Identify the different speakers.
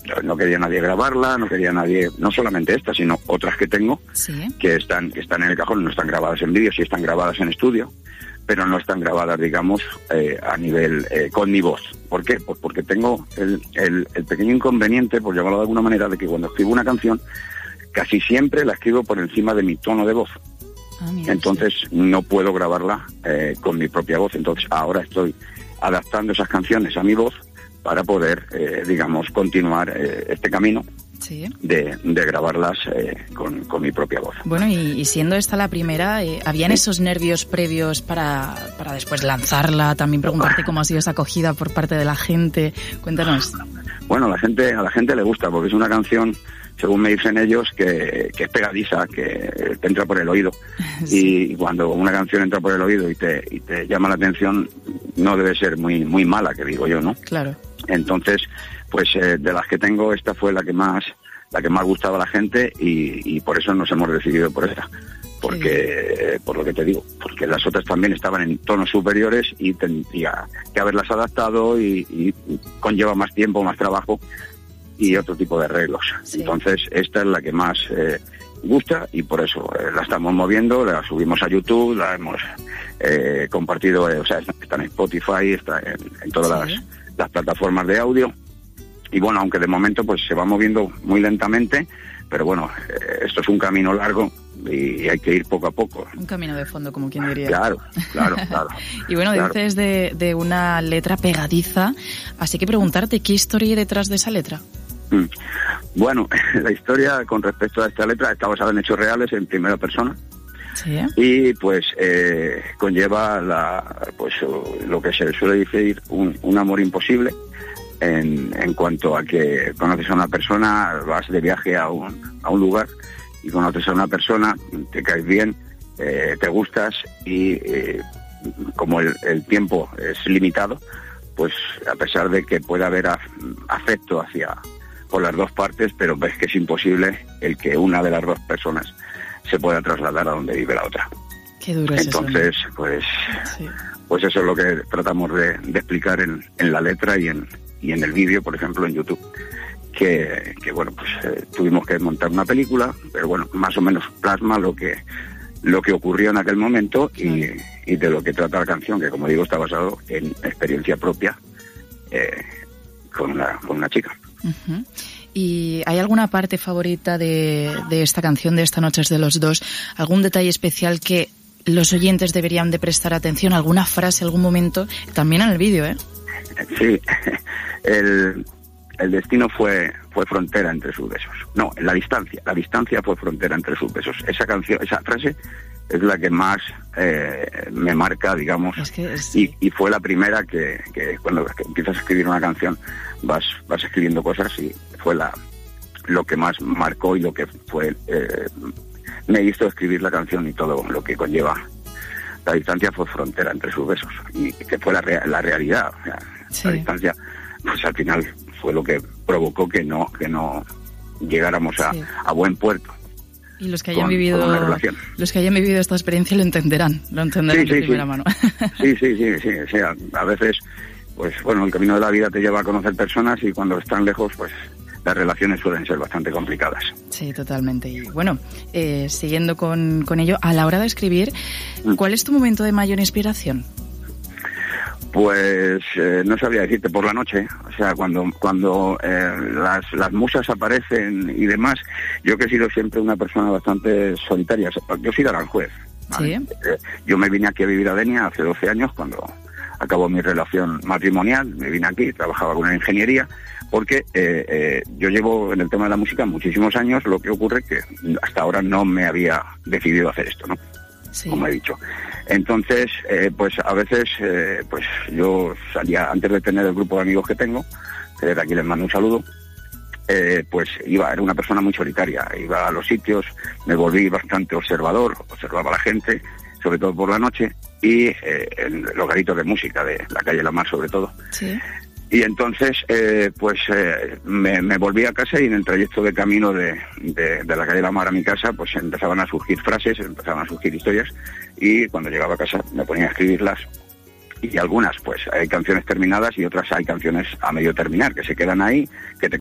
Speaker 1: no quería nadie grabarla, no quería nadie, no solamente esta, sino otras que tengo, que están en el cajón, no están grabadas en vídeo, sí están grabadas en estudio, pero no están grabadas, digamos, a nivel con mi voz. ¿Por qué? Pues porque tengo el pequeño inconveniente, por llamarlo de alguna manera, de que cuando escribo una canción, casi siempre la escribo por encima de mi tono de voz. Entonces no puedo grabarla con mi propia voz. Entonces ahora estoy adaptando esas canciones a mi voz para poder, digamos, continuar este camino de grabarlas con mi propia voz.
Speaker 2: Bueno, y siendo esta la primera, ¿habían esos nervios previos para después lanzarla? También preguntarte cómo ha sido esa acogida por parte de la gente. Cuéntanos.
Speaker 1: Bueno, a la gente le gusta, porque es una canción, según me dicen ellos, que es pegadiza, que te entra por el oído. Y cuando una canción entra por el oído y te llama la atención, no debe ser muy mala, que digo yo, ¿no?
Speaker 2: Claro.
Speaker 1: Entonces, pues de las que tengo, esta fue la que más gustaba a la gente, y por eso nos hemos decidido por esta. Porque, por lo que te digo, porque las otras también estaban en tonos superiores y tendría que haberlas adaptado y conlleva más tiempo, más trabajo y otro tipo de arreglos. Entonces, esta es la que más gusta, y por eso la estamos moviendo, la subimos a YouTube, la hemos compartido, o sea, está en Spotify, está en todas las plataformas de audio. Y bueno, aunque de momento pues se va moviendo muy lentamente, pero bueno, esto es un camino largo y hay que ir poco a poco.
Speaker 2: Un camino de fondo, como quien diría.
Speaker 1: Claro.
Speaker 2: Y bueno, claro. Dices de una letra pegadiza, así que preguntarte, ¿qué historia hay detrás de esa letra?
Speaker 1: Bueno, la historia con respecto a esta letra está basada en hechos reales, en primera persona.
Speaker 2: Sí.
Speaker 1: Y pues conlleva lo que se suele decir un amor imposible, en cuanto a que conoces a una persona, vas de viaje a un lugar y conoces a una persona, te caes bien, te gustas, y como el tiempo es limitado, pues a pesar de que pueda haber afecto por las dos partes, pero ves que es imposible el que una de las dos personas se pueda trasladar a donde vive la otra.
Speaker 2: Qué duro es eso, ¿no?
Speaker 1: Entonces, pues eso es lo que tratamos de explicar en la letra y en el vídeo, por ejemplo, en YouTube. Que bueno, pues tuvimos que montar una película, pero bueno, más o menos plasma lo que ocurrió en aquel momento, y de lo que trata la canción, que como digo, está basado en experiencia propia con una chica.
Speaker 2: Uh-huh. ¿Y hay alguna parte favorita de esta canción, de Esta noche es de los dos? ¿Algún detalle especial que los oyentes deberían de prestar atención? ¿Alguna frase, algún momento? También en el vídeo, ¿eh?
Speaker 1: Sí, el destino fue frontera entre sus besos. No, la distancia fue frontera entre sus besos. Esa canción, esa frase es la que más me marca, digamos,
Speaker 2: es que
Speaker 1: y fue la primera que cuando empiezas a escribir una canción vas escribiendo cosas, y fue lo que más marcó y lo que fue me hizo escribir la canción, y todo lo que conlleva. La distancia fue frontera entre sus besos, y que fue la realidad. O sea, la distancia, pues al final fue lo que provocó que no llegáramos a buen puerto.
Speaker 2: Y los que hayan vivido esta experiencia lo entenderán de primera mano.
Speaker 1: Sí. A veces, pues bueno, el camino de la vida te lleva a conocer personas, y cuando están lejos, pues las relaciones suelen ser bastante complicadas.
Speaker 2: Sí, totalmente. Y bueno, siguiendo con ello, a la hora de escribir, ¿cuál es tu momento de mayor inspiración?
Speaker 1: Pues no sabría decirte, por la noche, o sea, cuando las musas aparecen y demás. Yo que he sido siempre una persona bastante solitaria, yo soy de Aranjuez, ¿vale? ¿Sí? Yo me vine aquí a vivir a Denia hace 12 años, cuando acabó mi relación matrimonial, me vine aquí, trabajaba con una ingeniería, porque yo llevo en el tema de la música muchísimos años. Lo que ocurre que hasta ahora no me había decidido hacer esto, ¿no? Sí. Como he dicho. Entonces, pues a veces, pues yo salía, antes de tener el grupo de amigos que tengo, que desde aquí les mando un saludo, pues era una persona muy solitaria, iba a los sitios, me volví bastante observador, observaba a la gente, sobre todo por la noche, y en los garitos de música de la calle La Mar, sobre todo.
Speaker 2: Sí.
Speaker 1: Y entonces, me volví a casa, y en el trayecto de camino de la calle La Mar a mi casa, pues empezaban a surgir frases, empezaban a surgir historias, y cuando llegaba a casa me ponía a escribirlas. Y algunas, pues hay canciones terminadas, y otras hay canciones a medio terminar, que se quedan ahí, que te